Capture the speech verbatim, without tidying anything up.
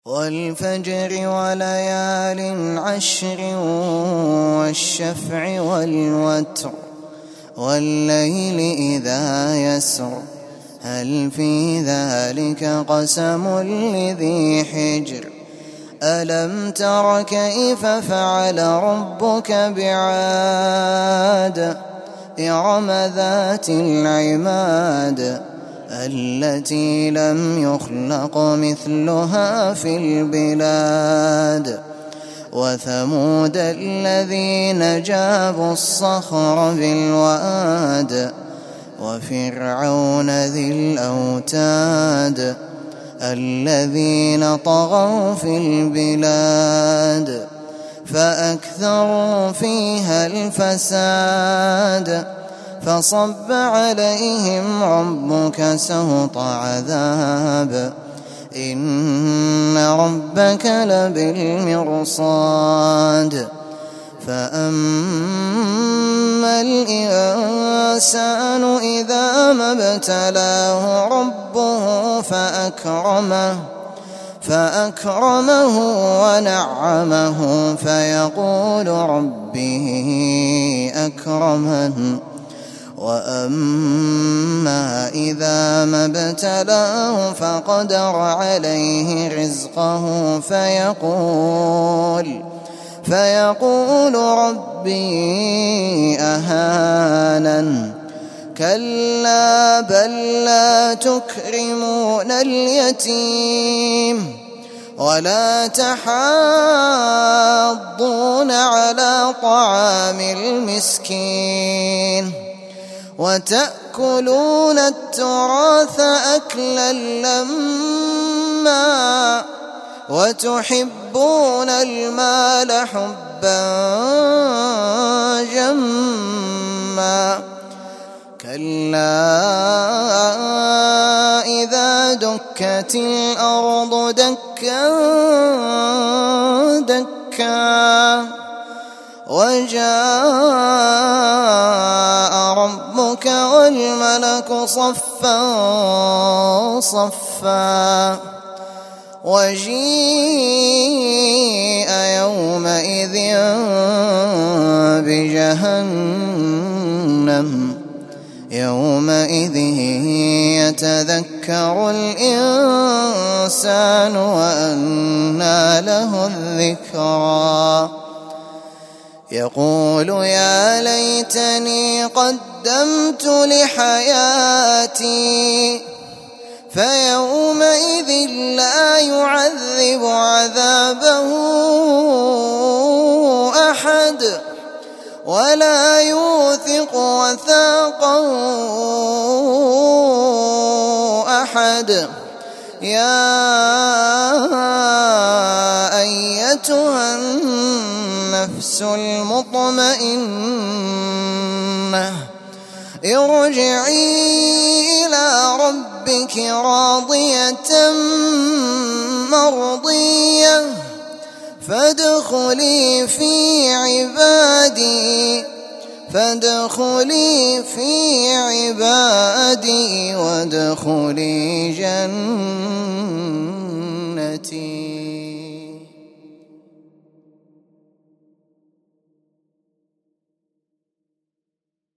والفجر وليال عشر والشفع والوتر والليل إذا يسر هل في ذلك قسم لذي حجر ألم تر كيف فعل ربك بعاد إرم ذات العماد التي لم يخلق مثلها في البلاد وثمود الذين جابوا الصخر بالواد وفرعون ذي الأوتاد الذين طغوا في البلاد فأكثروا فيها الفساد فصب عليهم ربك سوط عذاب إن ربك لبالمرصاد فأما الإنسان إذا ما ابتلاه ربه فأكرمه فأكرمه ونعمه فيقول ربي أكرمن وأما إذا ما ابتلاه فقدر عليه رزقه فيقول فيقول ربي أهانن كلا بل لا تكرمون اليتيم ولا تحاضون على طعام المسكين وتأكلون التراث أكلا لما وتحبون المال حبا جما كلا إذا دكت الأرض دكا دكا وجاء ربك والملك صفا صفا وجيء يومئذ بجهنم يومئذ يتذكر الإنسان وأنى له الذكرى يقول يا ليتني قدمت لحياتي فيومئذ لا يعذب عذابه أحد ولا يوثق وثاقه أحد يا أيتها النفس المطمئنة ارجعي إلى ربك راضية مرضية فادخلي في عبادي فادخلي في عبادي وادخلي جنتي.